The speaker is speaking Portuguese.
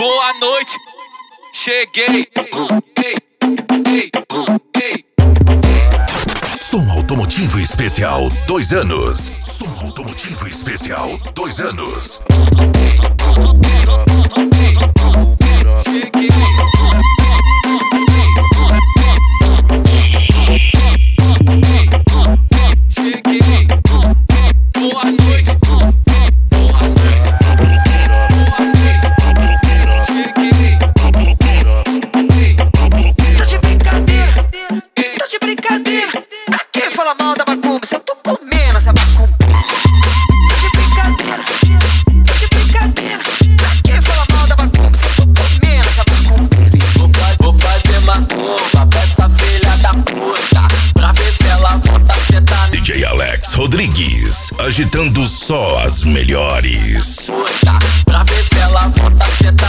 Boa noite, cheguei. Som Automotivo Especial 2 anos. Som Automotivo Especial 2 anos. Fala mal da macumba, se eu tô comendo essa macumba. Tá de brincadeira, pra que fala mal da macumba, se eu tô comendo essa macumba. Vou fazer macumba pra essa filha da puta, pra ver se ela volta a sentar. DJ Alex Rodrigues, agitando só as melhores. Pra ver se ela volta a sentar.